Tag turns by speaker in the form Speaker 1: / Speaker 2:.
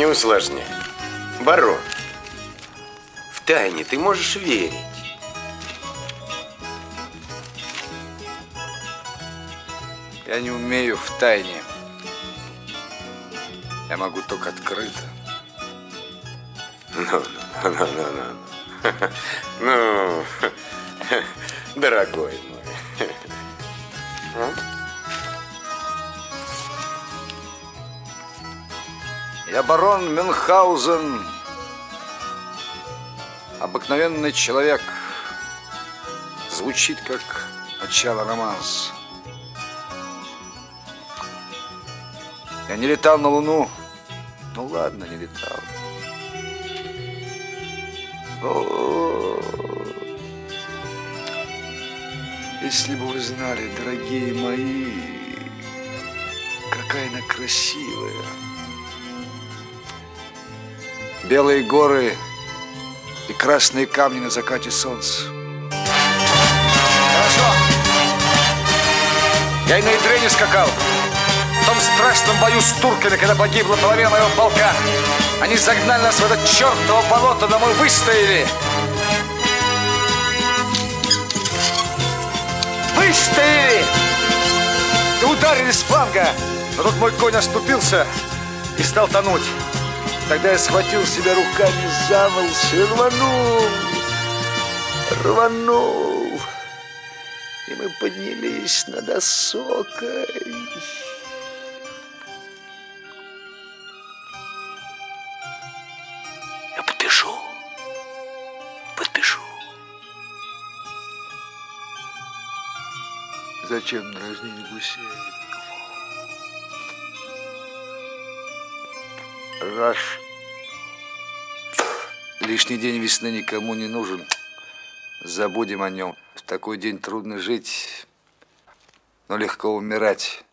Speaker 1: Не усложняй. Барон, в тайне ты можешь верить.
Speaker 2: Я не умею в тайне. Я могу только открыто.
Speaker 1: Ну, дорогой мой.
Speaker 2: Я барон Мюнхгаузен. Обыкновенный человек. Звучит как начало романса. Я не летал на Луну. Ну ладно, не летал. О, если бы вы знали, дорогие мои, какая она красивая. Белые горы и красные камни на закате солнца. Хорошо. Я и на Идрене скакал. В том страшном бою с турками, когда погибла половина моего полка. Они загнали нас в это чертово болото, но мы выстояли. Выстояли! И ударили с фланга. Но тут мой конь оступился и стал тонуть. Тогда я схватил себя руками за волосы и рванул. И мы поднялись над осокой. Я подпишу. Зачем дразнить гусей? Раз. Лишний день весны никому не нужен. Забудем о нем. В такой день трудно жить, но легко умирать.